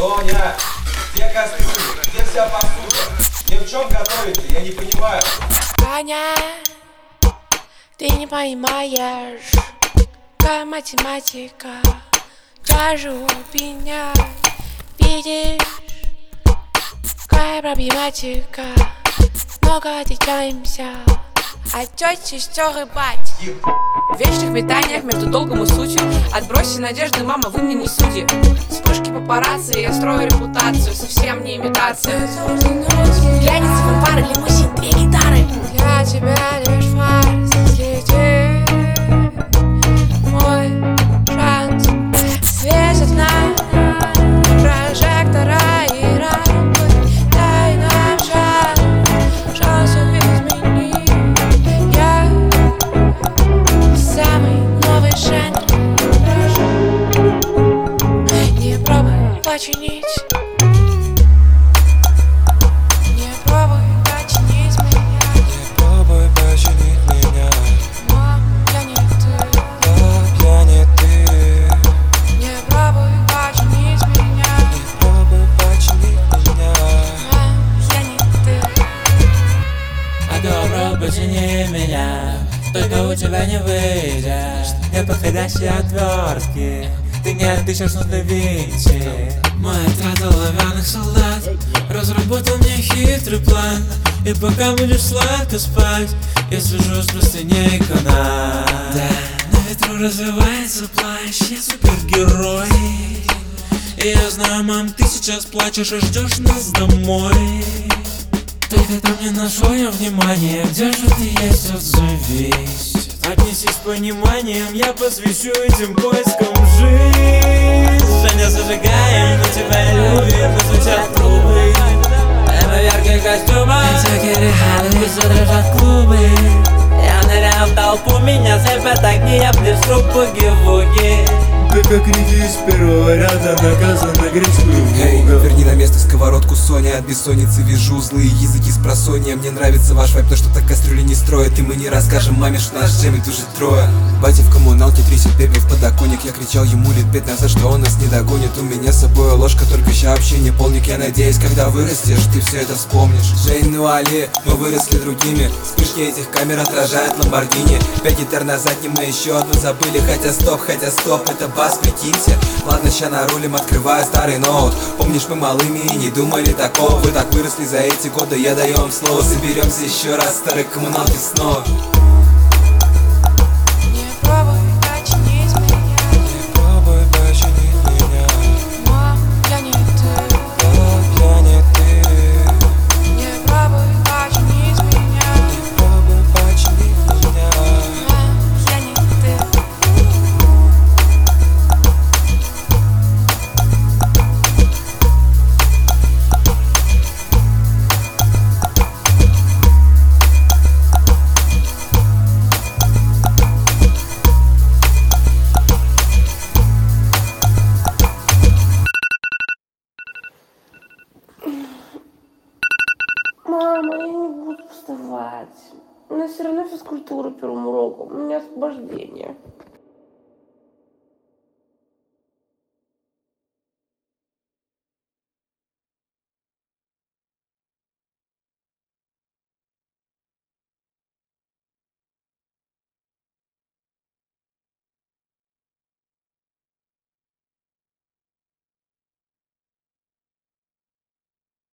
Соня, где кастрюля? Где вся посуда? Ни в чем готовите? Я не понимаю. Таня, ты не понимаешь, какая математика чашу меня. Видишь, какая проблематика. Много отличаемся от тети, сестер и бать. В вечных метаниях между долгом и сутью. Отбросьте надежды, мама, вы мне не судьи. Вспышки папарацци, я строю репутацию. Совсем не имитация. Пьяница, фанфары, лимузин, две гитары. Для тебя лишь фарс, слети. Мой шанс светит на прожектора и рампы. Дай нам шанс изменить. Я самый новый жанр. Прошу, не пробуй починить. Не пробуй починить меня. Не пробуй починить меня. Мам, я не ты. Да, я не ты. Не пробуй починить меня. Не пробуй починить меня. Мам, я не ты. Попробуй почини меня, только у тебя не выйдет. Неподходящие отвертки, ты не отыщешь на винте. Мой отряд оловянных солдат разработал мне хитрый план. И пока будешь сладко спать, я свяжу с простыней канат. Да, на ветру развивается плащ, я супергерой. И я знаю, мам, ты сейчас плачешь и ждешь нас домой. Только ты мне нашел я внимание, где же ты есть, отзовись. Отнесись с пониманием, я посвящу этим поискам жизнь. Женя, зажигаем, мы тебя любим, и звучат трубы. В ярких костюмах всякие реханы, везде дрожат клубы. Я ныряю в толпу, меня слепят огни, я пляшу буги-вуги. Ты как реки из первого ряда наказан на греческую Эй, верни на место сковородку, Соня. От бессонницы вижу злые языки с просонья. Мне нравится ваш вайп, то что так кастрюли не строят. И мы не расскажем маме, что наш джемит уже трое. Батя в коммуналке трясет пепел в подоконник. Я кричал ему лет 5 назад, что он нас не догонит. У меня с собой ложка, только ща общение полник. Я надеюсь, когда вырастешь, ты все это вспомнишь. Жень, ну али, мы выросли другими. Вспышки этих камер отражают Ламборгини. 5 гитар назад, не мы еще одну забыли. Хотя стоп, это бас, прикиньте. Ладно, ща нарулим, открывая старый ноут. Помнишь, мы малыми и не думали такого. Вы так выросли за эти годы, я даю вам слово. Соберемся еще раз, старые коммуналки снова. Не пробуй починить меня. Не пробуй починить меня. Мам, я не ты. Да, я не ты. Не пробуй починить меня. Не пробуй починить меня. Мам, я не ты. Мама, я не буду вставать. У нас все равно физкультура первым уроком. У меня освобождение.